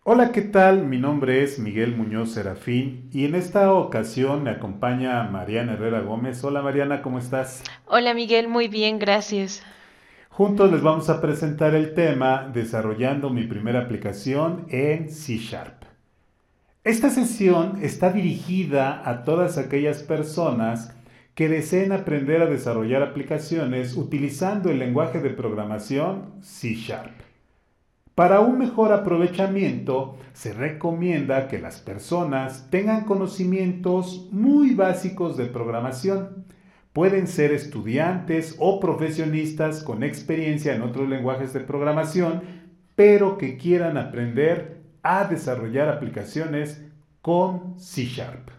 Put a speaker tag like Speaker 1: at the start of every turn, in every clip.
Speaker 1: Hola, ¿qué tal? Mi nombre es Miguel Muñoz Serafín y en esta ocasión me acompaña Mariana Herrera Gómez. Hola Mariana, ¿cómo estás?
Speaker 2: Hola Miguel, muy bien, gracias.
Speaker 1: Juntos les vamos a presentar el tema Desarrollando mi primera aplicación en C Sharp. Esta sesión está dirigida a todas aquellas personas que deseen aprender a desarrollar aplicaciones utilizando el lenguaje de programación C Sharp. Para un mejor aprovechamiento, se recomienda que las personas tengan conocimientos muy básicos de programación. Pueden ser estudiantes o profesionistas con experiencia en otros lenguajes de programación, pero que quieran aprender a desarrollar aplicaciones con C Sharp.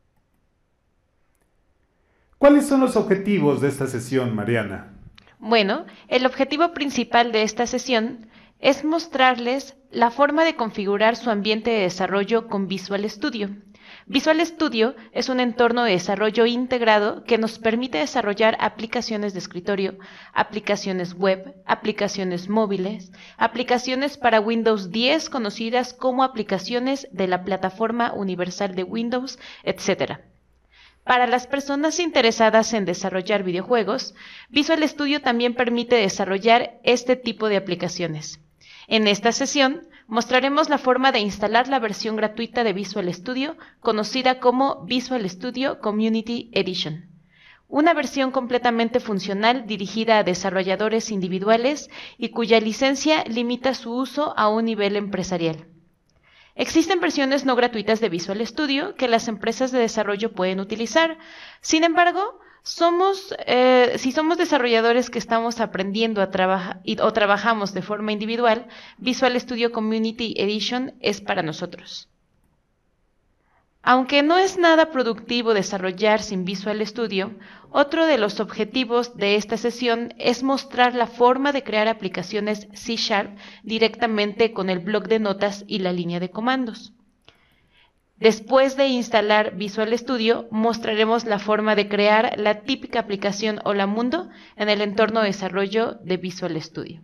Speaker 1: ¿Cuáles son los objetivos de esta sesión, Mariana?
Speaker 2: Bueno, el objetivo principal de esta sesión es mostrarles la forma de configurar su ambiente de desarrollo con Visual Studio. Visual Studio es un entorno de desarrollo integrado que nos permite desarrollar aplicaciones de escritorio, aplicaciones web, aplicaciones móviles, aplicaciones para Windows 10 conocidas como aplicaciones de la plataforma universal de Windows, etc. Para las personas interesadas en desarrollar videojuegos, Visual Studio también permite desarrollar este tipo de aplicaciones. En esta sesión mostraremos la forma de instalar la versión gratuita de Visual Studio, conocida como Visual Studio Community Edition, una versión completamente funcional dirigida a desarrolladores individuales y cuya licencia limita su uso a un nivel empresarial. Existen versiones no gratuitas de Visual Studio que las empresas de desarrollo pueden utilizar. Sin embargo, si somos desarrolladores que estamos aprendiendo a trabajar o trabajamos de forma individual, Visual Studio Community Edition es para nosotros. Aunque no es nada productivo desarrollar sin Visual Studio, otro de los objetivos de esta sesión es mostrar la forma de crear aplicaciones C Sharp directamente con el bloc de notas y la línea de comandos. Después de instalar Visual Studio, mostraremos la forma de crear la típica aplicación Hola Mundo en el entorno de desarrollo de Visual Studio.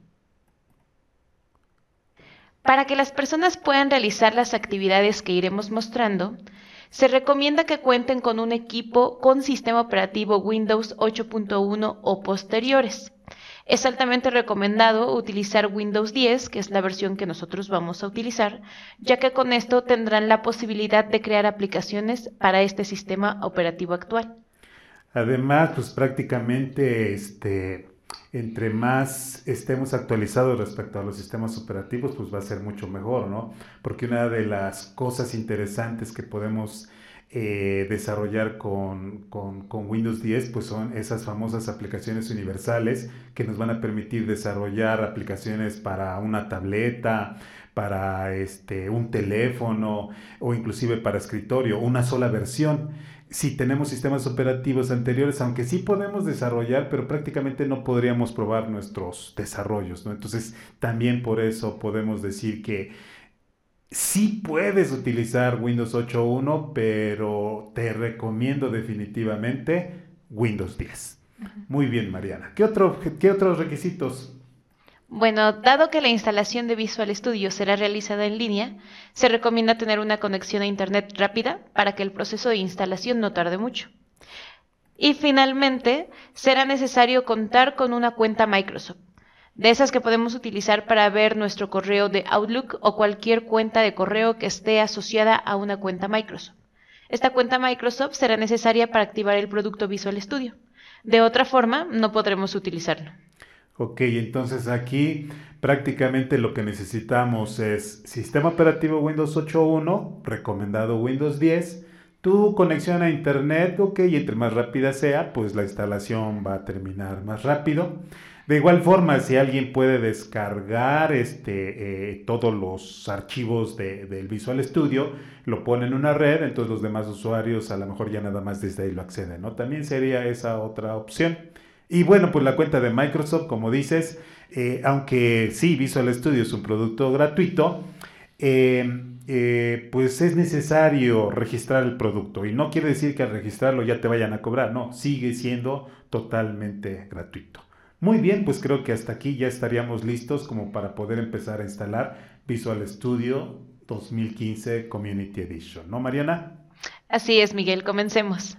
Speaker 2: Para que las personas puedan realizar las actividades que iremos mostrando, se recomienda que cuenten con un equipo con sistema operativo Windows 8.1 o posteriores. Es altamente recomendado utilizar Windows 10, que es la versión que nosotros vamos a utilizar, ya que con esto tendrán la posibilidad de crear aplicaciones para este sistema operativo actual.
Speaker 1: Además, pues prácticamente entre más estemos actualizados respecto a los sistemas operativos, pues va a ser mucho mejor, ¿no? Porque una de las cosas interesantes que podemos desarrollar con Windows 10, pues son esas famosas aplicaciones universales que nos van a permitir desarrollar aplicaciones para una tableta, para un teléfono o inclusive para escritorio, una sola versión. Si tenemos sistemas operativos anteriores, aunque sí podemos desarrollar, pero prácticamente no podríamos probar nuestros desarrollos, ¿no? Entonces, también por eso podemos decir que sí puedes utilizar Windows 8.1, pero te recomiendo definitivamente Windows 10. Muy bien, Mariana. ¿Qué otros requisitos?
Speaker 2: Bueno, dado que la instalación de Visual Studio será realizada en línea, se recomienda tener una conexión a Internet rápida para que el proceso de instalación no tarde mucho. Y finalmente, será necesario contar con una cuenta Microsoft, de esas que podemos utilizar para ver nuestro correo de Outlook o cualquier cuenta de correo que esté asociada a una cuenta Microsoft. Esta cuenta Microsoft será necesaria para activar el producto Visual Studio. De otra forma, no podremos utilizarlo.
Speaker 1: Ok, entonces aquí prácticamente lo que necesitamos es sistema operativo Windows 8.1, recomendado Windows 10, tu conexión a internet, ok, y entre más rápida sea, pues la instalación va a terminar más rápido. De igual forma, si alguien puede descargar todos los archivos del Visual Studio, lo pone en una red, entonces los demás usuarios a lo mejor ya nada más desde ahí lo acceden, ¿no? También sería esa otra opción. Y bueno, pues la cuenta de Microsoft, como dices, aunque sí, Visual Studio es un producto gratuito, pues es necesario registrar el producto. Y no quiere decir que al registrarlo ya te vayan a cobrar, no, sigue siendo totalmente gratuito. Muy bien, pues creo que hasta aquí ya estaríamos listos como para poder empezar a instalar Visual Studio 2015 Community Edition, ¿no, Mariana?
Speaker 2: Así es, Miguel, comencemos.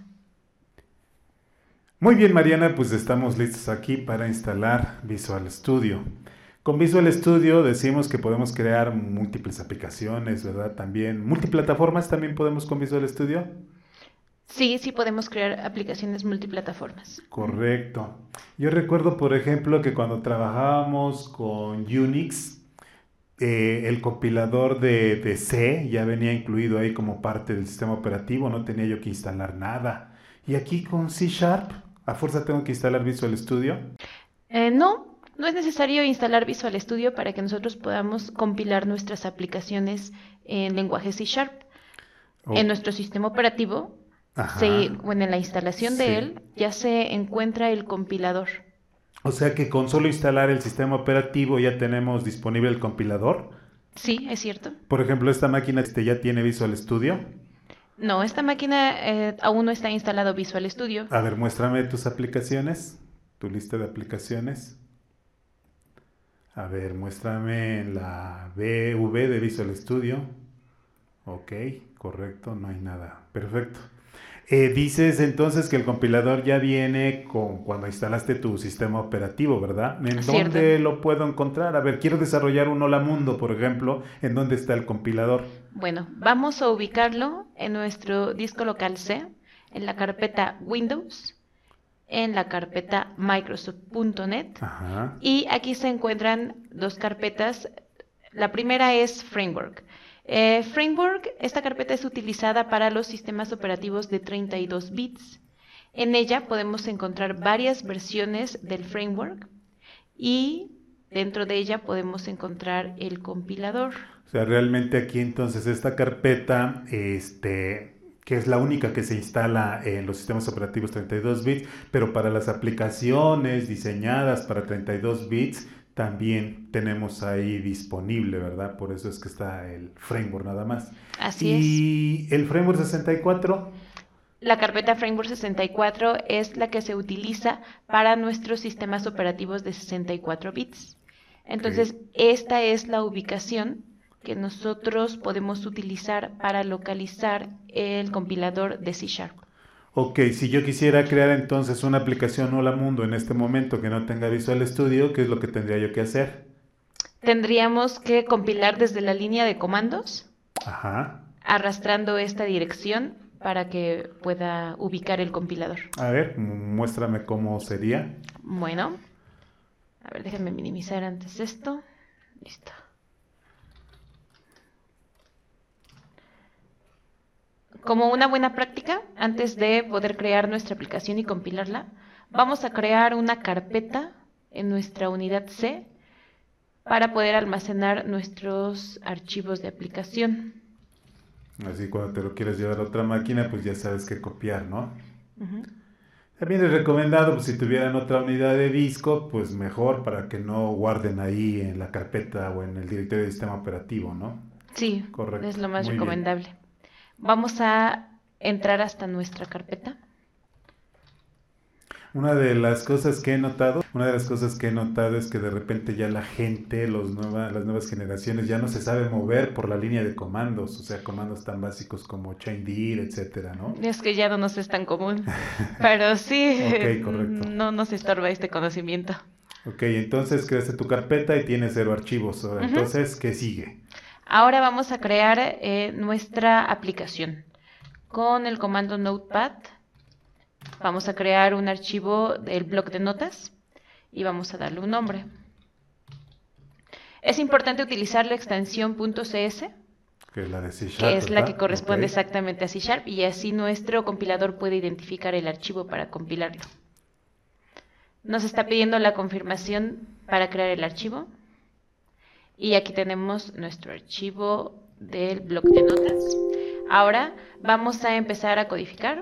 Speaker 1: Muy bien, Mariana, pues estamos listos aquí para instalar Visual Studio. Con Visual Studio decimos que podemos crear múltiples aplicaciones, ¿verdad? También, multiplataformas también podemos con Visual Studio.
Speaker 2: Sí, sí podemos crear aplicaciones multiplataformas.
Speaker 1: Correcto. Yo recuerdo, por ejemplo, que cuando trabajábamos con Unix, el compilador de C ya venía incluido ahí como parte del sistema operativo, no tenía yo que instalar nada. Y aquí con C Sharp, ¿a fuerza tengo que instalar Visual Studio?
Speaker 2: No, no es necesario instalar Visual Studio para que nosotros podamos compilar nuestras aplicaciones en lenguaje C Sharp. En nuestro sistema operativo,
Speaker 1: Ajá,
Speaker 2: bueno, en la instalación de
Speaker 1: sí.
Speaker 2: él ya se encuentra el compilador.
Speaker 1: O sea que con solo instalar el sistema operativo ya tenemos disponible el compilador.
Speaker 2: Sí, es cierto.
Speaker 1: Por ejemplo, esta máquina ya tiene Visual Studio.
Speaker 2: No, esta máquina aún no está instalado Visual Studio.
Speaker 1: A ver, muéstrame tus aplicaciones, tu lista de aplicaciones. A ver, muéstrame la VV de Visual Studio. Ok, correcto, no hay nada. Perfecto. Dices entonces que el compilador ya viene con cuando instalaste tu sistema operativo, ¿verdad? ¿En
Speaker 2: Cierto.
Speaker 1: dónde lo puedo encontrar? A ver, quiero desarrollar un Hola Mundo, por ejemplo. ¿En dónde está el compilador?
Speaker 2: Bueno, vamos a ubicarlo en nuestro disco local C, en la carpeta Windows, en la carpeta Microsoft.net
Speaker 1: Ajá.
Speaker 2: y aquí se encuentran dos carpetas. La primera es Framework. Framework, esta carpeta es utilizada para los sistemas operativos de 32 bits. En ella podemos encontrar varias versiones del framework y dentro de ella podemos encontrar el compilador.
Speaker 1: O sea, realmente aquí entonces esta carpeta, que es la única que se instala en los sistemas operativos 32 bits, pero para las aplicaciones diseñadas para 32 bits, también tenemos ahí disponible, ¿verdad? Por eso es que está el framework nada más.
Speaker 2: Así es.
Speaker 1: ¿Y el framework 64?
Speaker 2: La carpeta Framework 64 es la que se utiliza para nuestros sistemas operativos de 64 bits. Entonces,
Speaker 1: Ok.
Speaker 2: esta es la ubicación que nosotros podemos utilizar para localizar el compilador de C Sharp.
Speaker 1: Ok, si yo quisiera crear entonces una aplicación Hola Mundo en este momento que no tenga Visual Studio, ¿qué es lo que tendría yo que hacer?
Speaker 2: Tendríamos que compilar desde la línea de comandos,
Speaker 1: Ajá.
Speaker 2: arrastrando esta dirección para que pueda ubicar el compilador.
Speaker 1: A ver, muéstrame cómo sería.
Speaker 2: Bueno, a ver, déjenme minimizar antes esto. Listo. Como una buena práctica, antes de poder crear nuestra aplicación y compilarla, vamos a crear una carpeta en nuestra unidad C para poder almacenar nuestros archivos de aplicación.
Speaker 1: Así cuando te lo quieres llevar a otra máquina, pues ya sabes qué copiar, ¿no?
Speaker 2: Ujú.
Speaker 1: También es recomendado, pues si tuvieran otra unidad de disco, pues mejor para que no guarden ahí en la carpeta o en el directorio de sistema operativo, ¿no?
Speaker 2: Sí,
Speaker 1: Correcto,
Speaker 2: es lo más
Speaker 1: muy bien.
Speaker 2: recomendable. Vamos a entrar hasta nuestra carpeta.
Speaker 1: Una de las cosas que he notado es que de repente ya la gente, las nuevas generaciones ya no se sabe mover por la línea de comandos, o sea, comandos tan básicos como chandir, etcétera, ¿no?
Speaker 2: Es que ya no nos es tan común, pero sí,
Speaker 1: Ok, correcto.
Speaker 2: no nos estorba este conocimiento.
Speaker 1: Ok, entonces creaste tu carpeta y tienes 0 archivos.
Speaker 2: Ujú.
Speaker 1: Entonces, ¿qué sigue?
Speaker 2: Ahora vamos a crear nuestra aplicación. Con el comando Notepad vamos a crear un archivo del bloc de notas y vamos a darle un nombre. Es importante utilizar la extensión .cs,
Speaker 1: Que es la de C
Speaker 2: que
Speaker 1: Sharp,
Speaker 2: es la que
Speaker 1: ¿verdad?
Speaker 2: corresponde
Speaker 1: Ok.
Speaker 2: exactamente a C Sharp, y así nuestro compilador puede identificar el archivo para compilarlo. Nos está pidiendo la confirmación para crear el archivo. Y aquí tenemos nuestro archivo del bloc de notas. Ahora vamos a empezar a codificar.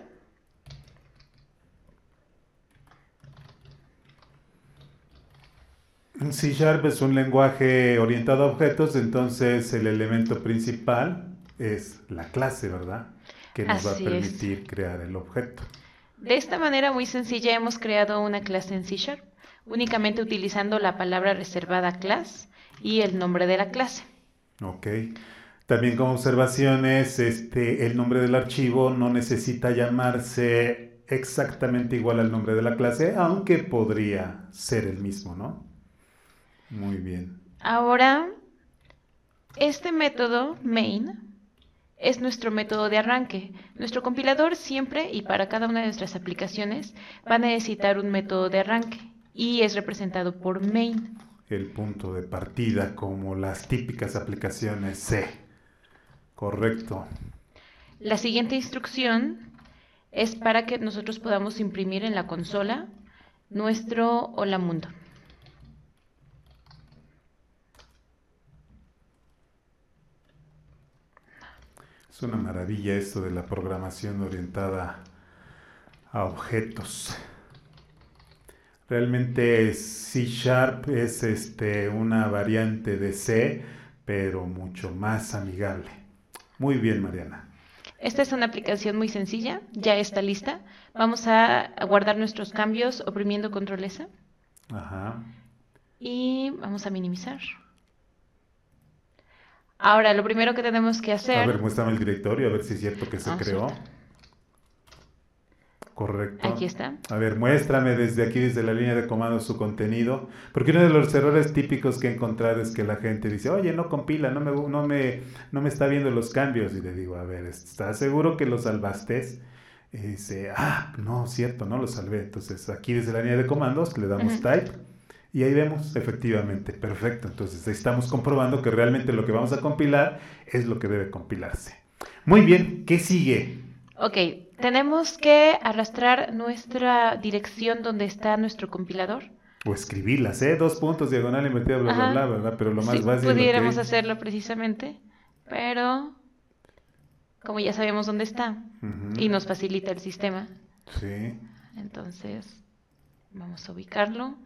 Speaker 1: C Sharp es un lenguaje orientado a objetos, entonces el elemento principal es la clase, ¿verdad? Que nos va a
Speaker 2: Así es.
Speaker 1: permitir crear el objeto.
Speaker 2: De esta manera muy sencilla hemos creado una clase en C Sharp, únicamente utilizando la palabra reservada class y el nombre de la clase.
Speaker 1: Ok. También como observaciones, el nombre del archivo no necesita llamarse exactamente igual al nombre de la clase, aunque podría ser el mismo, ¿no? Muy bien.
Speaker 2: Ahora, este método main es nuestro método de arranque. Nuestro compilador siempre y para cada una de nuestras aplicaciones va a necesitar un método de arranque y es representado por main.
Speaker 1: El punto de partida, como las típicas aplicaciones C. Correcto.
Speaker 2: La siguiente instrucción es para que nosotros podamos imprimir en la consola nuestro Hola Mundo.
Speaker 1: Es una maravilla esto de la programación orientada a objetos. Realmente C# es una variante de C, pero mucho más amigable. Muy bien, Mariana.
Speaker 2: Esta es una aplicación muy sencilla, ya está lista. Vamos a guardar nuestros cambios oprimiendo control S.
Speaker 1: Ajá.
Speaker 2: Y vamos a minimizar. Ahora, lo primero que tenemos que hacer...
Speaker 1: A ver, muéstrame el directorio, a ver si es cierto que se creó.
Speaker 2: Suerte.
Speaker 1: Correcto.
Speaker 2: Aquí está.
Speaker 1: A ver, muéstrame desde aquí, desde la línea de comandos, su contenido. Porque uno de los errores típicos que he encontrado es que la gente dice, oye, no compila, no me está viendo los cambios. Y le digo, a ver, ¿estás seguro que los salvaste? Y dice, no, cierto, no los salvé. Entonces, aquí desde la línea de comandos le damos type. Y ahí vemos, efectivamente, perfecto. Entonces, estamos comprobando que realmente lo que vamos a compilar es lo que debe compilarse. Muy bien, ¿qué sigue?
Speaker 2: Ok, tenemos que arrastrar nuestra dirección donde está nuestro compilador.
Speaker 1: O escribirlas, ¿eh? 2 puntos, diagonal, invertida, bla, bla, bla, ¿verdad? Pero lo más básico.
Speaker 2: Pudiéramos hacerlo precisamente, pero como ya sabemos dónde está y nos facilita el sistema.
Speaker 1: Sí.
Speaker 2: Entonces, vamos a ubicarlo.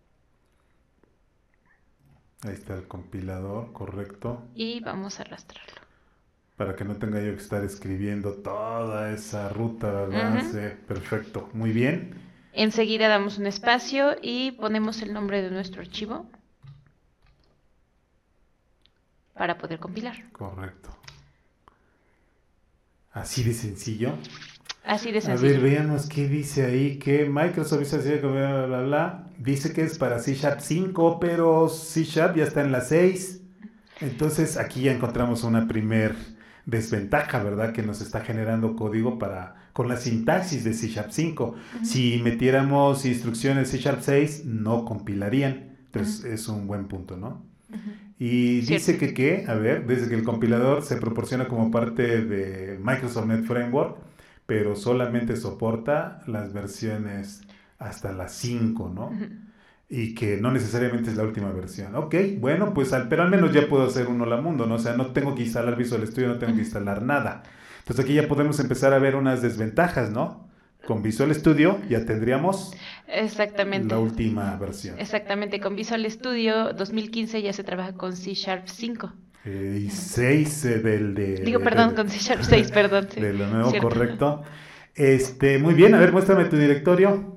Speaker 1: Ahí está el compilador, correcto.
Speaker 2: Y vamos a arrastrarlo.
Speaker 1: Para que no tenga yo que estar escribiendo toda esa ruta, ¿verdad? Sí, perfecto. Muy bien.
Speaker 2: Enseguida damos un espacio y ponemos el nombre de nuestro archivo para poder compilar.
Speaker 1: Correcto. Así de sencillo.
Speaker 2: Así de sencillo.
Speaker 1: A ver, veamos qué dice ahí, que Microsoft bla, bla, bla, dice que es para C# 5, pero C# ya está en la 6. Entonces aquí ya encontramos una primer desventaja, ¿verdad? Que nos está generando código con la sintaxis de C# 5. Si metiéramos instrucciones C# 6, no compilarían. Entonces es un buen punto, ¿no? Y dice que, a ver, desde que el compilador se proporciona como parte de Microsoft Net Framework, pero solamente soporta las versiones hasta las 5, ¿no? Y que no necesariamente es la última versión. Ok, bueno, pues pero al menos ya puedo hacer un Hola Mundo, ¿no? O sea, no tengo que instalar Visual Studio, no tengo que instalar nada. Entonces aquí ya podemos empezar a ver unas desventajas, ¿no? Con Visual Studio ya tendríamos la última versión.
Speaker 2: Exactamente, con Visual Studio 2015 ya se trabaja con C# 5.
Speaker 1: Y 6
Speaker 2: con C# 6, perdón. Sí,
Speaker 1: de lo nuevo,
Speaker 2: cierto.
Speaker 1: correcto. Muy bien, a ver, muéstrame tu directorio.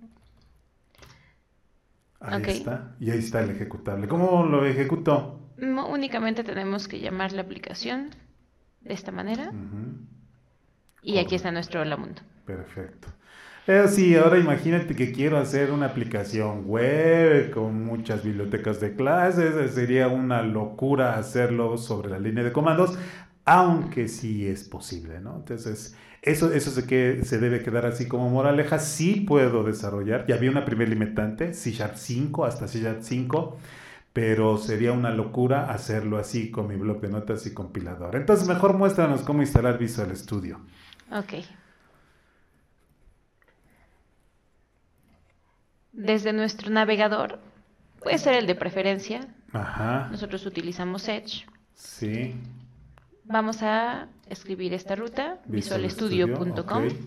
Speaker 1: Ahí está, y ahí está el ejecutable. ¿Cómo lo ejecuto?
Speaker 2: No, únicamente tenemos que llamar la aplicación de esta manera. Y aquí está nuestro Hola Mundo.
Speaker 1: Perfecto. Pero sí, ahora imagínate que quiero hacer una aplicación web con muchas bibliotecas de clases. Sería una locura hacerlo sobre la línea de comandos, aunque sí es posible, ¿no? Entonces, eso se debe quedar así como moraleja. Sí puedo desarrollar. Ya había una primer limitante, C# 5 hasta C# 5, pero sería una locura hacerlo así con mi bloc de notas y compilador. Entonces, mejor muéstranos cómo instalar Visual Studio.
Speaker 2: Ok. Desde nuestro navegador, puede ser el de preferencia. Nosotros utilizamos Edge.
Speaker 1: Sí.
Speaker 2: Vamos a escribir esta ruta, visualstudio.com.
Speaker 1: Okay.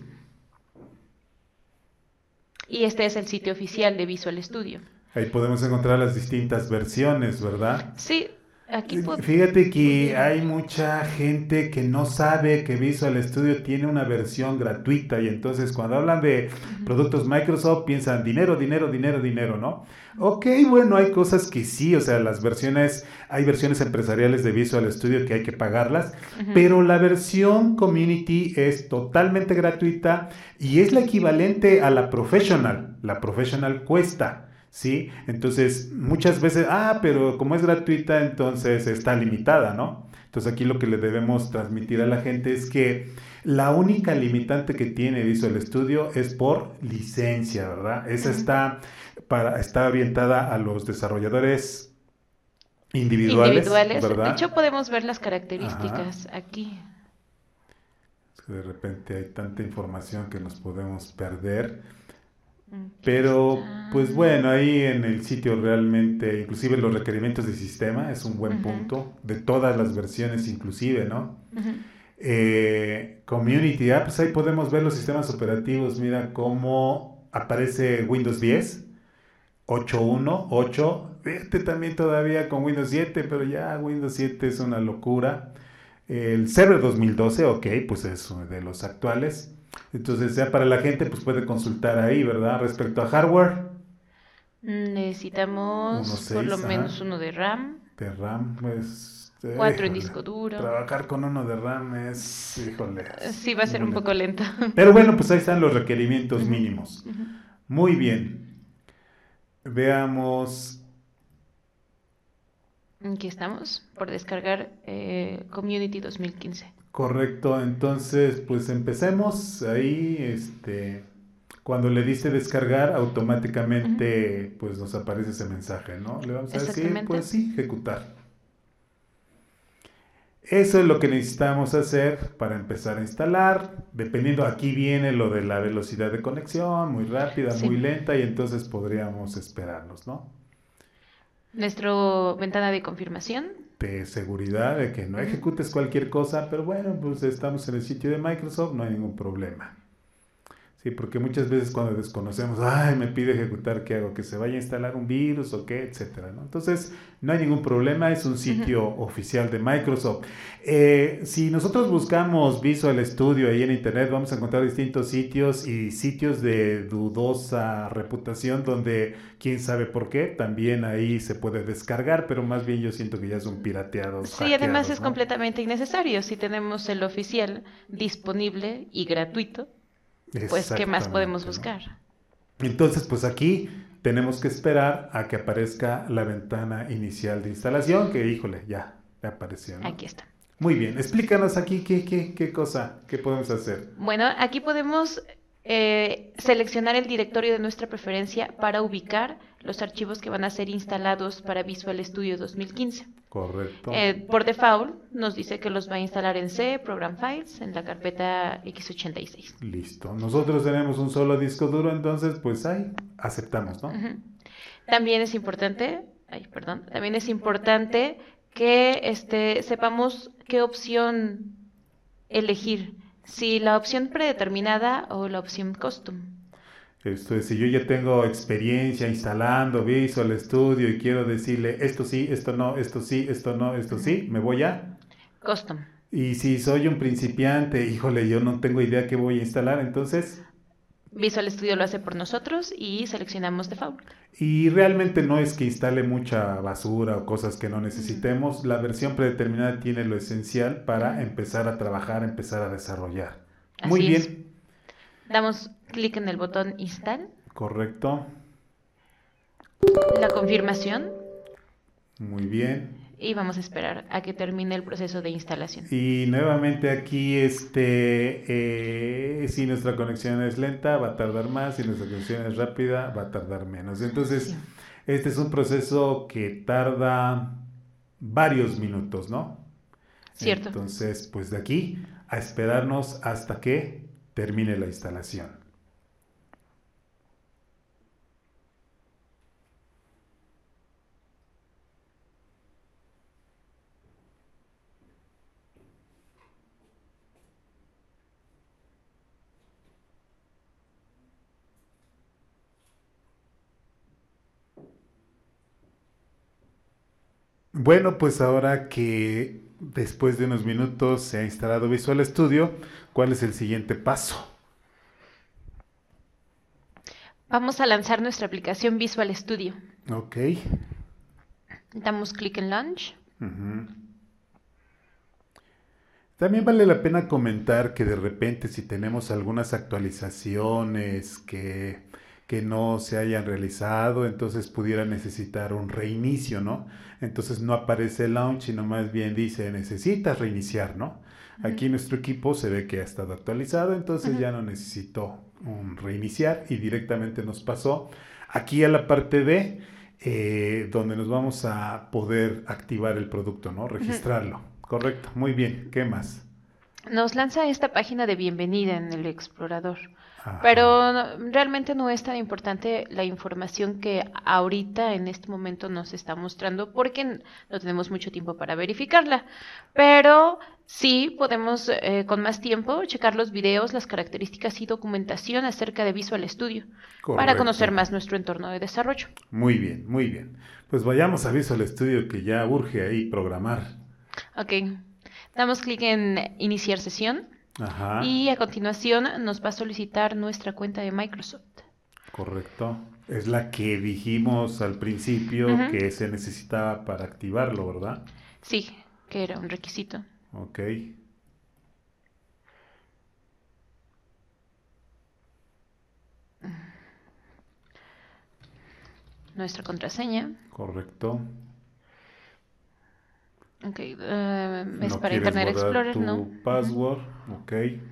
Speaker 2: Y este es el sitio oficial de Visual Studio.
Speaker 1: Ahí podemos encontrar las distintas versiones, ¿verdad?
Speaker 2: Sí, Aquí
Speaker 1: Fíjate que hay
Speaker 2: pudiéramos.
Speaker 1: mucha gente que no sabe que Visual Studio tiene una versión gratuita y entonces cuando hablan de
Speaker 2: Ujú,
Speaker 1: productos Microsoft piensan dinero, dinero, dinero, dinero, ¿no?
Speaker 2: ujú,
Speaker 1: Ok, bueno, hay cosas que sí, o sea, hay versiones empresariales de Visual Studio que hay que pagarlas,
Speaker 2: ujú.
Speaker 1: pero la versión Community es totalmente gratuita y es la equivalente a la Professional. La Professional cuesta. ¿Sí? Entonces, muchas veces, pero como es gratuita, entonces está limitada, ¿no? Entonces aquí lo que le debemos transmitir a la gente es que la única limitante que tiene Visual Studio es por licencia, ¿verdad? Esa
Speaker 2: Ujú.
Speaker 1: está orientada a los desarrolladores individuales,
Speaker 2: Individuales. De hecho,
Speaker 1: ¿verdad?
Speaker 2: podemos ver las
Speaker 1: Ajá.
Speaker 2: características aquí.
Speaker 1: Es que de repente hay tanta información que nos podemos perder.
Speaker 2: Aquí
Speaker 1: Pero,
Speaker 2: está.
Speaker 1: pues bueno, ahí en el sitio realmente, inclusive los requerimientos de sistema es un buen
Speaker 2: Ujú,
Speaker 1: punto, de todas las versiones inclusive, ¿no?
Speaker 2: ujú.
Speaker 1: Community Apps, ahí podemos ver los sistemas operativos, mira cómo aparece Windows 10, 8.1, 8, este también todavía con Windows 7, pero ya Windows 7 es una locura. El Server 2012, ok, pues es uno de los actuales. Entonces, ya para la gente, pues puede consultar ahí, ¿verdad? Respecto a hardware,
Speaker 2: Necesitamos por lo
Speaker 1: 1.6,
Speaker 2: menos
Speaker 1: ajá,
Speaker 2: uno de RAM,
Speaker 1: de RAM, pues,
Speaker 2: 4 en
Speaker 1: híjole,
Speaker 2: disco duro.
Speaker 1: trabajar con uno de RAM es, híjole, es
Speaker 2: Sí, va a ser
Speaker 1: muy
Speaker 2: un poco
Speaker 1: lento.
Speaker 2: lento.
Speaker 1: Pero bueno, pues ahí están los requerimientos
Speaker 2: Ujú,
Speaker 1: mínimos.
Speaker 2: ujú.
Speaker 1: Muy bien, veamos,
Speaker 2: Aquí estamos por descargar Community 2015.
Speaker 1: correcto, entonces, pues empecemos ahí, cuando le diste descargar,
Speaker 2: Ujú,
Speaker 1: automáticamente pues nos aparece ese mensaje, ¿no? Le vamos a decir,
Speaker 2: exactamente.
Speaker 1: pues sí, ejecutar. Eso es lo que necesitamos hacer para empezar a instalar. Dependiendo, aquí viene lo de la velocidad de conexión, muy rápida,
Speaker 2: Sí.
Speaker 1: muy lenta, y entonces podríamos esperarnos, ¿no?
Speaker 2: Nuestro ventana de confirmación.
Speaker 1: De seguridad, de que no
Speaker 2: Ujú.
Speaker 1: ejecutes cualquier cosa, pero bueno, pues estamos en el sitio de Microsoft, no hay ningún problema. Sí, porque muchas veces cuando desconocemos, me pide ejecutar, ¿qué hago? Que se vaya a instalar un virus o qué, etcétera, ¿no? Entonces, no hay ningún problema, es un
Speaker 2: Ujú.
Speaker 1: sitio oficial de Microsoft. Si nosotros buscamos Visual Studio ahí en Internet, vamos a encontrar distintos sitios y sitios de dudosa reputación donde, quién sabe por qué, también ahí se puede descargar, pero más bien yo siento que ya son pirateados,
Speaker 2: Sí, además
Speaker 1: hackeados,
Speaker 2: es
Speaker 1: ¿no?
Speaker 2: completamente innecesario. Si tenemos el oficial disponible y gratuito, pues ¿qué más podemos
Speaker 1: Exactamente, ¿no?
Speaker 2: buscar?
Speaker 1: Entonces, pues aquí tenemos que esperar a que aparezca la ventana inicial de instalación, que híjole, ya apareció, ¿no?
Speaker 2: Aquí está.
Speaker 1: Muy bien, explícanos aquí qué cosa, qué podemos hacer.
Speaker 2: Bueno, aquí podemos seleccionar el directorio de nuestra preferencia para ubicar los archivos que van a ser instalados para Visual Studio 2015.
Speaker 1: Correcto.
Speaker 2: Por default nos dice que los va a instalar en C, Program Files, en la carpeta x86.
Speaker 1: Listo. Nosotros tenemos un solo disco duro, entonces, pues ahí aceptamos, ¿no?
Speaker 2: Ujú. También es importante, ay, perdón, también es importante que sepamos qué opción elegir, si la opción predeterminada o la opción custom.
Speaker 1: Esto es, si yo ya tengo experiencia instalando Visual Studio y quiero decirle esto sí, esto no, esto sí, esto no, esto
Speaker 2: Ujú.
Speaker 1: sí, me voy a.
Speaker 2: Custom.
Speaker 1: Y si soy un principiante, híjole, yo no tengo idea qué voy a instalar, entonces.
Speaker 2: Visual Studio lo hace por nosotros y seleccionamos default.
Speaker 1: Y realmente no es que instale mucha basura o cosas que no
Speaker 2: Ujú.
Speaker 1: necesitemos. La versión predeterminada tiene lo esencial para
Speaker 2: Ujú.
Speaker 1: empezar a trabajar, empezar a desarrollar. Muy
Speaker 2: Así es.
Speaker 1: bien,
Speaker 2: Damos clic en el botón Install,
Speaker 1: correcto.
Speaker 2: la confirmación
Speaker 1: Muy bien.
Speaker 2: y vamos a esperar a que termine el proceso de instalación.
Speaker 1: Y nuevamente aquí, si nuestra conexión es lenta, va a tardar más. Si nuestra conexión es rápida, va a tardar menos.
Speaker 2: Sí,
Speaker 1: Entonces, este es un proceso que tarda varios minutos, ¿no?
Speaker 2: cierto.
Speaker 1: Entonces, pues de aquí a esperarnos hasta que termine la instalación. Bueno, pues ahora que después de unos minutos se ha instalado Visual Studio, ¿cuál es el siguiente paso?
Speaker 2: Vamos a lanzar nuestra aplicación Visual Studio.
Speaker 1: Ok.
Speaker 2: Damos clic en Launch.
Speaker 1: Ujú. También vale la pena comentar que de repente si tenemos algunas actualizaciones que no se hayan realizado, entonces pudiera necesitar un reinicio, ¿no? Entonces no aparece el launch, sino más bien dice necesitas reiniciar, ¿no?
Speaker 2: Ujú,
Speaker 1: Aquí nuestro equipo se ve que ha estado actualizado, entonces
Speaker 2: ujú.
Speaker 1: ya no necesitó un reiniciar y directamente nos pasó aquí a la parte B, donde nos vamos a poder activar el producto, ¿no?
Speaker 2: Ujú.
Speaker 1: Registrarlo. Correcto, muy bien. ¿Qué más?
Speaker 2: Nos lanza esta página de bienvenida en el explorador,
Speaker 1: Ajá,
Speaker 2: pero realmente no es tan importante la información que ahorita en este momento nos está mostrando porque no tenemos mucho tiempo para verificarla, pero sí podemos con más tiempo checar los videos, las características y documentación acerca de Visual Studio para conocer
Speaker 1: correcto.
Speaker 2: más nuestro entorno de desarrollo.
Speaker 1: Muy bien, muy bien. Pues vayamos a Visual Studio que ya urge ahí programar.
Speaker 2: Ok, damos clic en iniciar sesión
Speaker 1: Ajá,
Speaker 2: y a continuación nos va a solicitar nuestra cuenta de Microsoft.
Speaker 1: correcto. Es la que dijimos al principio
Speaker 2: Ujú.
Speaker 1: que se necesitaba para activarlo, ¿verdad?
Speaker 2: Sí, que era un requisito.
Speaker 1: Ok,
Speaker 2: Nuestra contraseña.
Speaker 1: correcto.
Speaker 2: Ok, es
Speaker 1: No
Speaker 2: para
Speaker 1: quieres
Speaker 2: Internet
Speaker 1: guardar
Speaker 2: Explorer, ¿no?
Speaker 1: tu
Speaker 2: Ujú.
Speaker 1: password, ok.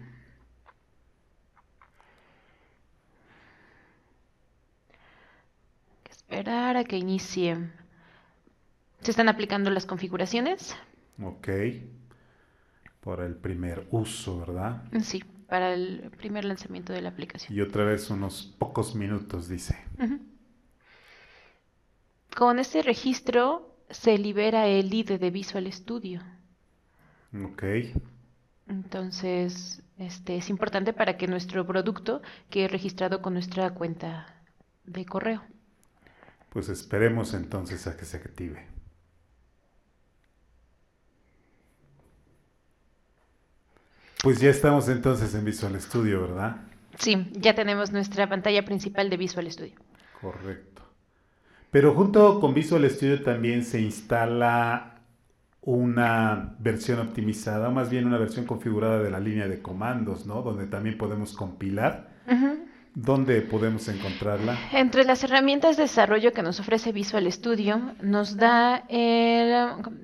Speaker 2: Hay que esperar a que inicie. Se están aplicando las configuraciones.
Speaker 1: Ok, para el primer uso, ¿verdad?
Speaker 2: Sí, para el primer lanzamiento de la aplicación.
Speaker 1: Y otra vez unos pocos minutos, dice.
Speaker 2: Ujú. Con este registro se libera el ID de Visual Studio.
Speaker 1: Ok,
Speaker 2: Entonces, es importante para que nuestro producto quede registrado con nuestra cuenta de correo.
Speaker 1: pues esperemos entonces a que se active. Pues ya estamos entonces en Visual Studio, ¿verdad?
Speaker 2: Sí, ya tenemos nuestra pantalla principal de Visual Studio.
Speaker 1: Correcto. Pero junto con Visual Studio también se instala una versión optimizada, o más bien una versión configurada de la línea de comandos, ¿no? Donde también podemos compilar.
Speaker 2: Ujú.
Speaker 1: ¿Dónde podemos encontrarla?
Speaker 2: Entre las herramientas de desarrollo que nos ofrece Visual Studio, nos da el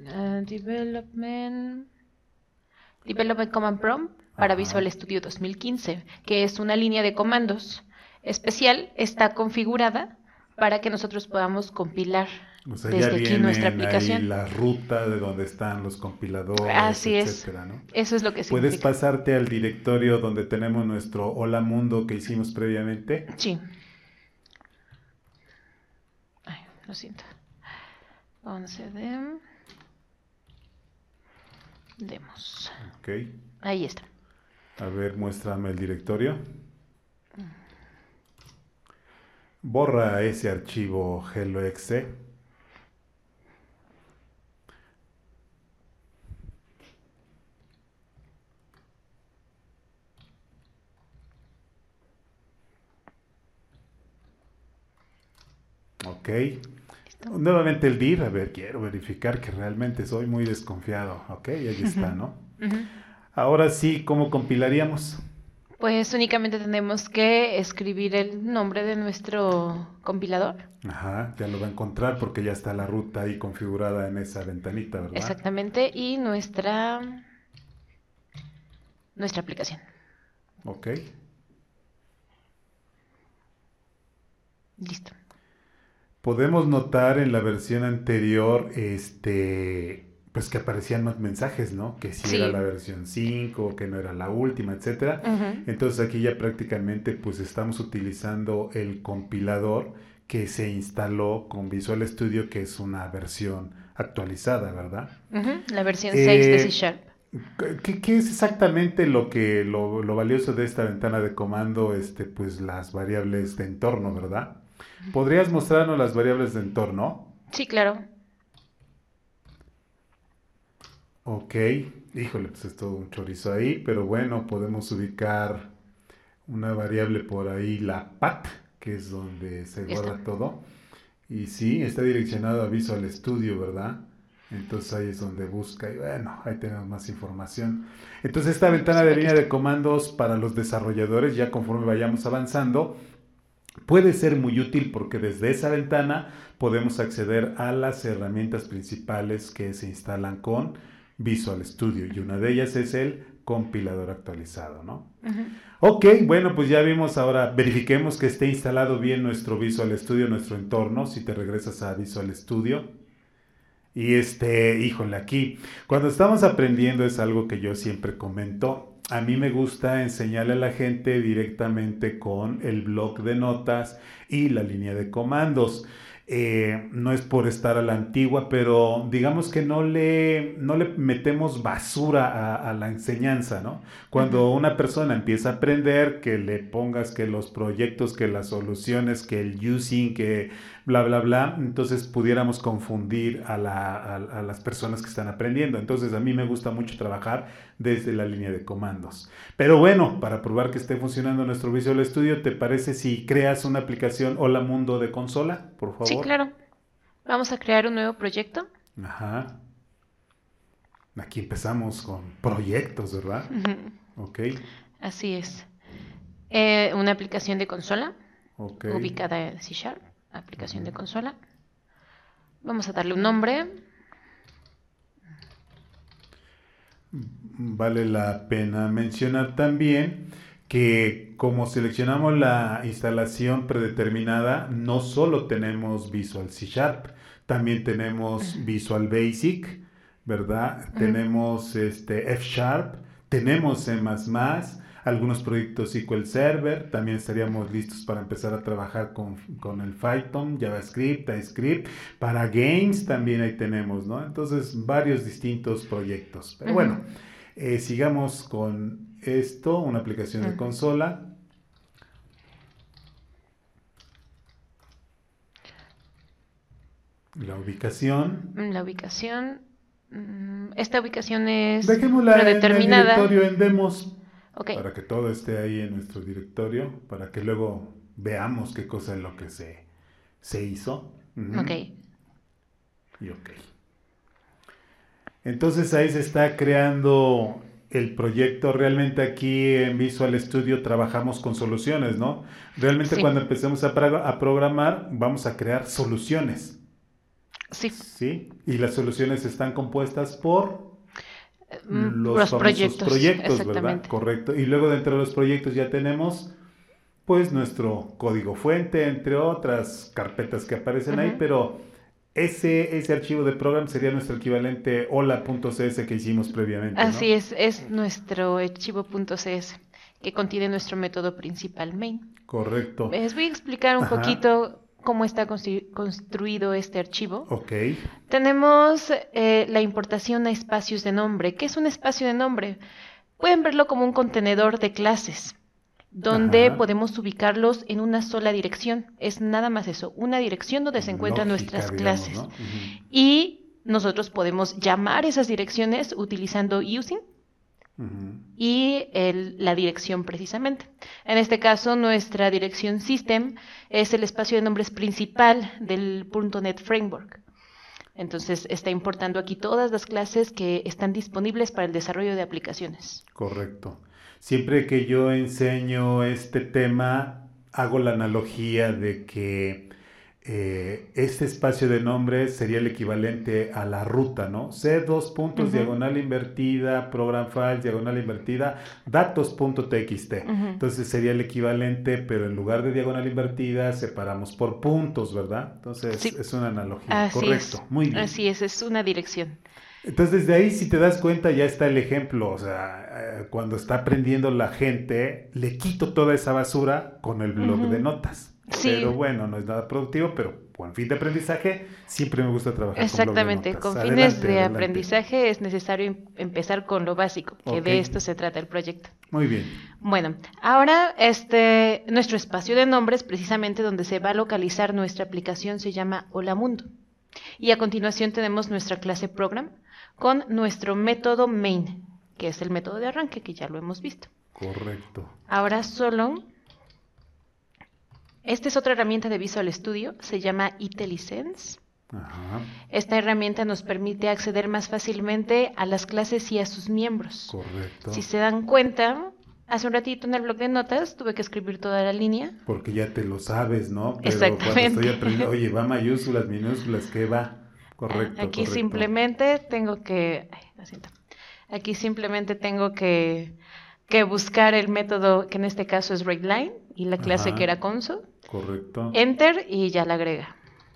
Speaker 2: Development Command Prompt para
Speaker 1: Ajá.
Speaker 2: Visual Studio 2015, que es una línea de comandos especial, está configurada para que nosotros podamos compilar
Speaker 1: O sea, ya
Speaker 2: desde aquí nuestra
Speaker 1: vienen ahí
Speaker 2: aplicación.
Speaker 1: la ruta de donde están los compiladores,
Speaker 2: Así es,
Speaker 1: etcétera, ¿no?
Speaker 2: eso es lo que
Speaker 1: ¿Puedes
Speaker 2: significa.
Speaker 1: pasarte al directorio donde tenemos nuestro Hola Mundo que hicimos previamente?
Speaker 2: Sí, ay, lo siento. 11 de demos.
Speaker 1: Ok.
Speaker 2: Ahí está.
Speaker 1: A ver, muéstrame el directorio. Borra ese archivo helloexe. Ok.
Speaker 2: ¿Listo?
Speaker 1: Nuevamente el dir. A ver, quiero verificar que realmente soy muy desconfiado. Ok, ahí está, ¿no?
Speaker 2: Ujú.
Speaker 1: Ahora sí, ¿cómo compilaríamos?
Speaker 2: Pues únicamente tenemos que escribir el nombre de nuestro compilador.
Speaker 1: Ajá, ya lo va a encontrar porque ya está la ruta ahí configurada en esa ventanita, ¿verdad?
Speaker 2: Exactamente. Y nuestra aplicación.
Speaker 1: Ok.
Speaker 2: Listo.
Speaker 1: Podemos notar en la versión anterior, pues que aparecían más mensajes, ¿no? Que si era la
Speaker 2: Sí.
Speaker 1: versión 5, que no era la última, etcétera.
Speaker 2: Ujú.
Speaker 1: Entonces aquí ya prácticamente pues estamos utilizando el compilador que se instaló con Visual Studio, que es una versión actualizada, ¿verdad?
Speaker 2: Ujú. La versión 6 de C
Speaker 1: Eh,
Speaker 2: Sharp.
Speaker 1: ¿qué es exactamente lo valioso de esta ventana de comando? Pues las variables de entorno, ¿verdad? ¿Podrías mostrarnos las variables de entorno?
Speaker 2: Sí, claro.
Speaker 1: Ok, híjole, pues es todo un chorizo ahí, pero bueno, podemos ubicar una variable por ahí, la path, que es donde se
Speaker 2: Ya está.
Speaker 1: guarda todo. Y sí, está direccionado a Visual Studio, ¿verdad? Entonces ahí es donde busca y bueno, ahí tenemos más información. Entonces esta ventana
Speaker 2: Sí,
Speaker 1: de
Speaker 2: aquí
Speaker 1: línea de
Speaker 2: está.
Speaker 1: comandos para los desarrolladores, ya conforme vayamos avanzando, puede ser muy útil porque desde esa ventana podemos acceder a las herramientas principales que se instalan con Visual Studio y una de ellas es el compilador actualizado, ¿no?
Speaker 2: Ujú.
Speaker 1: Ok, bueno, pues ya vimos ahora, verifiquemos que esté instalado bien nuestro Visual Studio, nuestro entorno, si te regresas a Visual Studio. Y híjole, aquí, cuando estamos aprendiendo es algo que yo siempre comento. A mí me gusta enseñarle a la gente directamente con el bloc de notas y la línea de comandos. No es por estar a la antigua, pero digamos que no le metemos basura a la enseñanza, ¿no?
Speaker 2: Ujú.
Speaker 1: Cuando una persona empieza a aprender, que le pongas que los proyectos, que las soluciones, que el using, que bla, bla, bla, entonces pudiéramos confundir a las personas que están aprendiendo. Entonces a mí me gusta mucho trabajar desde la línea de comandos. Pero bueno, para probar que esté funcionando nuestro Visual Studio, ¿te parece si creas una aplicación Hola Mundo de consola, por
Speaker 2: Sí,
Speaker 1: favor?
Speaker 2: claro. Vamos a crear un nuevo proyecto.
Speaker 1: Ajá. Aquí empezamos con proyectos, ¿verdad?
Speaker 2: Ujú.
Speaker 1: Ok,
Speaker 2: Así es. Una aplicación de consola
Speaker 1: ok.
Speaker 2: ubicada en C Sharp.
Speaker 1: Ujú.
Speaker 2: Aplicación de consola. Vamos a darle un nombre.
Speaker 1: Vale la pena mencionar también que como seleccionamos la instalación predeterminada, no solo tenemos Visual C Sharp, también tenemos Visual Basic, ¿verdad?
Speaker 2: Ujú.
Speaker 1: Tenemos F Sharp, tenemos C++, algunos proyectos SQL Server, también estaríamos listos para empezar a trabajar con el Python, JavaScript, TypeScript, para games también ahí tenemos, ¿no? Entonces, varios distintos proyectos. Pero
Speaker 2: Ujú.
Speaker 1: bueno, sigamos con esto, una aplicación de
Speaker 2: Ujú.
Speaker 1: consola. La ubicación.
Speaker 2: La ubicación. Esta ubicación es
Speaker 1: Dejémosla en el
Speaker 2: predeterminada.
Speaker 1: directorio en demos
Speaker 2: Ok,
Speaker 1: para que todo esté ahí en nuestro directorio, para que luego veamos qué cosa es lo que se hizo.
Speaker 2: ok.
Speaker 1: Ujú. Y ok. Entonces ahí se está creando el proyecto. Realmente aquí en Visual Studio trabajamos con soluciones, ¿no? Realmente
Speaker 2: Sí,
Speaker 1: cuando empecemos a programar vamos a crear soluciones,
Speaker 2: sí.
Speaker 1: ¿sí? Y las soluciones están compuestas por los
Speaker 2: Los
Speaker 1: famosos
Speaker 2: proyectos,
Speaker 1: proyectos, ¿verdad?
Speaker 2: exactamente.
Speaker 1: Correcto. Y luego dentro de los proyectos ya tenemos pues nuestro código fuente, entre otras carpetas que aparecen ahí,
Speaker 2: Ujú.
Speaker 1: pero ese archivo de program sería nuestro equivalente hola.cs que hicimos previamente,
Speaker 2: Así
Speaker 1: ¿no?
Speaker 2: es nuestro archivo.cs que contiene nuestro método principal main.
Speaker 1: Correcto.
Speaker 2: Les voy a explicar un
Speaker 1: Ajá.
Speaker 2: poquito cómo está construido este archivo.
Speaker 1: Ok.
Speaker 2: Tenemos la importación a espacios de nombre. ¿Qué es un espacio de nombre? Pueden verlo como un contenedor de clases, donde
Speaker 1: Ajá.
Speaker 2: podemos ubicarlos en una sola dirección. Es nada más eso, una dirección donde se encuentran
Speaker 1: Lógica,
Speaker 2: nuestras
Speaker 1: digamos,
Speaker 2: clases.
Speaker 1: ¿no? Ujú.
Speaker 2: Y nosotros podemos llamar esas direcciones utilizando using
Speaker 1: Ujú.
Speaker 2: y la dirección precisamente. En este caso, nuestra dirección system es el espacio de nombres principal del .NET Framework. Entonces, está importando aquí todas las clases que están disponibles para el desarrollo de aplicaciones.
Speaker 1: Correcto. Siempre que yo enseño este tema, hago la analogía de que este espacio de nombres sería el equivalente a la ruta, ¿no? C dos puntos,
Speaker 2: Ujú,
Speaker 1: diagonal invertida, program files, diagonal invertida, datos.txt.
Speaker 2: ujú.
Speaker 1: Entonces sería el equivalente, pero en lugar de diagonal invertida, separamos por puntos, ¿verdad? Entonces
Speaker 2: Sí,
Speaker 1: es una analogía. Correcto, muy bien.
Speaker 2: así es una dirección.
Speaker 1: Entonces, desde ahí, si te das cuenta, ya está el ejemplo. O sea, cuando está aprendiendo la gente, le quito toda esa basura con el blog de
Speaker 2: Ujú.
Speaker 1: notas. Pero
Speaker 2: Sí,
Speaker 1: bueno, no es nada productivo, pero con fin de aprendizaje, siempre me gusta trabajar con blog de
Speaker 2: exactamente.
Speaker 1: notas.
Speaker 2: Con fines
Speaker 1: Adelante,
Speaker 2: de
Speaker 1: adelante.
Speaker 2: aprendizaje es necesario empezar con lo básico, que
Speaker 1: Ok,
Speaker 2: de esto se trata el proyecto.
Speaker 1: muy bien.
Speaker 2: Bueno, ahora nuestro espacio de nombres, precisamente donde se va a localizar nuestra aplicación, se llama Hola Mundo. Y a continuación tenemos nuestra clase Program. con nuestro método main, que es el método de arranque, que ya lo hemos visto.
Speaker 1: Correcto.
Speaker 2: Ahora esta es otra herramienta de Visual Studio, se llama IntelliSense.
Speaker 1: Ajá.
Speaker 2: Esta herramienta nos permite acceder más fácilmente a las clases y a sus miembros.
Speaker 1: Correcto.
Speaker 2: Si se dan cuenta, hace un ratito en el blog de notas tuve que escribir toda la línea.
Speaker 1: Porque ya te lo sabes, ¿no? Pero
Speaker 2: Exactamente.
Speaker 1: cuando estoy aprendiendo, oye, va mayúsculas, minúsculas, ¿qué va? Correcto,
Speaker 2: Aquí
Speaker 1: correcto.
Speaker 2: simplemente tengo que... lo siento. Aquí simplemente tengo que buscar el método, que en este caso es WriteLine, y la clase que era console.
Speaker 1: Correcto.
Speaker 2: Enter y ya la agrega.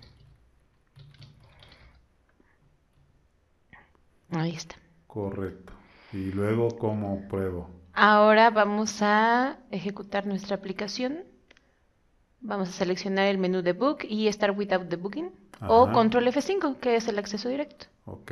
Speaker 2: Ahí está.
Speaker 1: Correcto. Y luego, ¿cómo pruebo?
Speaker 2: Ahora vamos a ejecutar nuestra aplicación. Vamos a seleccionar el menú de Book y Start Without Debugging. O Control F5, que es el acceso directo.
Speaker 1: Ok.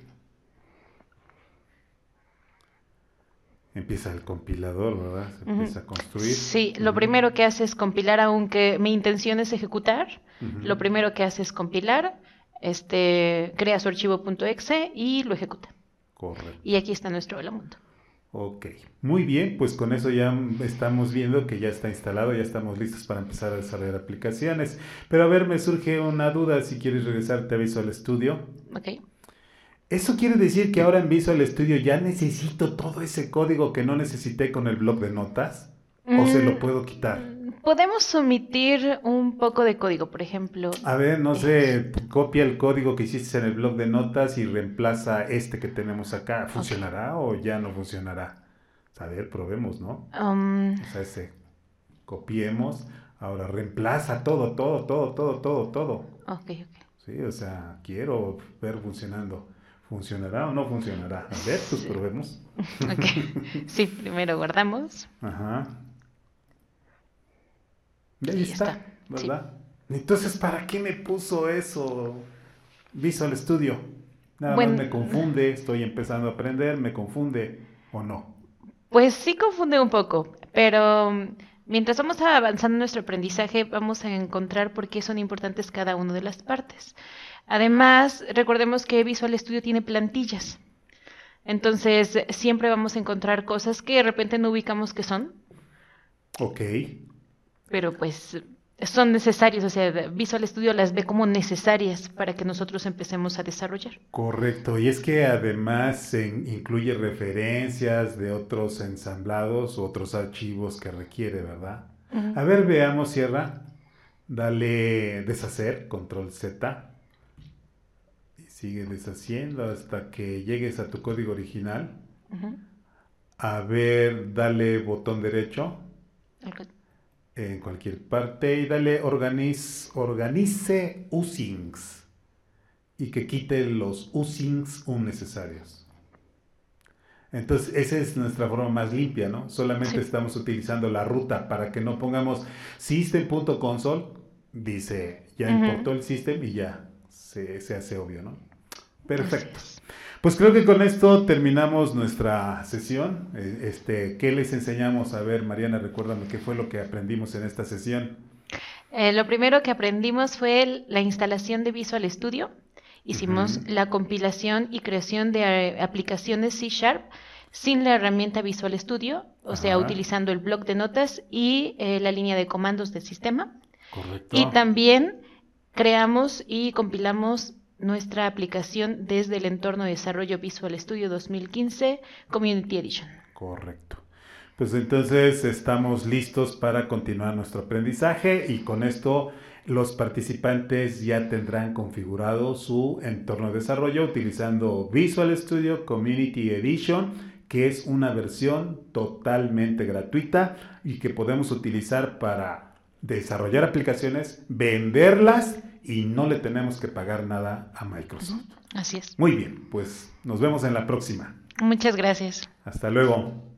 Speaker 1: Empieza el compilador, ¿verdad? Se empieza a construir.
Speaker 2: Sí, lo primero que hace es compilar, aunque mi intención es ejecutar. Lo primero que hace es compilar, crea su archivo .exe y lo ejecuta.
Speaker 1: Correcto.
Speaker 2: Y aquí está nuestro Velamundo.
Speaker 1: Ok, muy bien, pues con eso ya estamos viendo que ya está instalado, ya estamos listos para empezar a desarrollar aplicaciones. Pero a ver, me surge una duda si quieres regresarte a Visual Studio.
Speaker 2: Ok.
Speaker 1: ¿Eso quiere decir que ahora en Visual Studio ya necesito todo ese código que no necesité con el bloc de notas? ¿O se lo puedo quitar?
Speaker 2: Podemos omitir un poco de código, por ejemplo.
Speaker 1: A ver, no sé, copia el código que hiciste en el bloc de notas y reemplaza este que tenemos acá. ¿Funcionará o ya no funcionará? A ver, probemos, ¿no? O sea, copiemos, ahora reemplaza todo.
Speaker 2: Ok.
Speaker 1: Sí, o sea, quiero ver funcionando. ¿Funcionará o no funcionará? A ver, pues probemos.
Speaker 2: Ok. Sí, primero guardamos.
Speaker 1: Ajá. Y ahí está, ¿verdad? Sí. Entonces, ¿para qué me puso eso Visual Studio? Nada más me confunde, estoy empezando a aprender, me confunde o no.
Speaker 2: Pues sí confunde un poco, pero mientras vamos avanzando en nuestro aprendizaje, vamos a encontrar por qué son importantes cada una de las partes. Además, recordemos que Visual Studio tiene plantillas. Entonces, siempre vamos a encontrar cosas que de repente no ubicamos que son.
Speaker 1: Ok.
Speaker 2: Pero pues son necesarias, o sea, Visual Studio las ve como necesarias para que nosotros empecemos a desarrollar.
Speaker 1: Correcto, y es que además incluye referencias de otros ensamblados u otros archivos que requiere, ¿verdad? A ver, veamos, Sierra. Dale deshacer, control Z. Y sigue deshaciendo hasta que llegues a tu código original. A ver, dale botón derecho. En cualquier parte y dale organice usings y que quite los usings innecesarios. Entonces esa es nuestra forma más limpia, ¿no? Solamente estamos utilizando la ruta para que no pongamos system.console, dice ya importó el system y ya se hace obvio, ¿no? Perfecto. Pues creo que con esto terminamos nuestra sesión. ¿Qué les enseñamos? A ver, Mariana, recuérdame qué fue lo que aprendimos en esta sesión.
Speaker 2: Lo primero que aprendimos fue la instalación de Visual Studio. Hicimos la compilación y creación de aplicaciones C# sin la herramienta Visual Studio, o sea, utilizando el bloc de notas y la línea de comandos del sistema.
Speaker 1: Correcto.
Speaker 2: Y también creamos y compilamos nuestra aplicación desde el entorno de desarrollo Visual Studio 2015 Community Edition.
Speaker 1: Correcto. Pues entonces estamos listos para continuar nuestro aprendizaje y con esto los participantes ya tendrán configurado su entorno de desarrollo utilizando Visual Studio Community Edition, que es una versión totalmente gratuita y que podemos utilizar para desarrollar aplicaciones, venderlas y no le tenemos que pagar nada a Microsoft.
Speaker 2: Así es.
Speaker 1: Muy bien, pues nos vemos en la próxima.
Speaker 2: Muchas gracias.
Speaker 1: Hasta luego.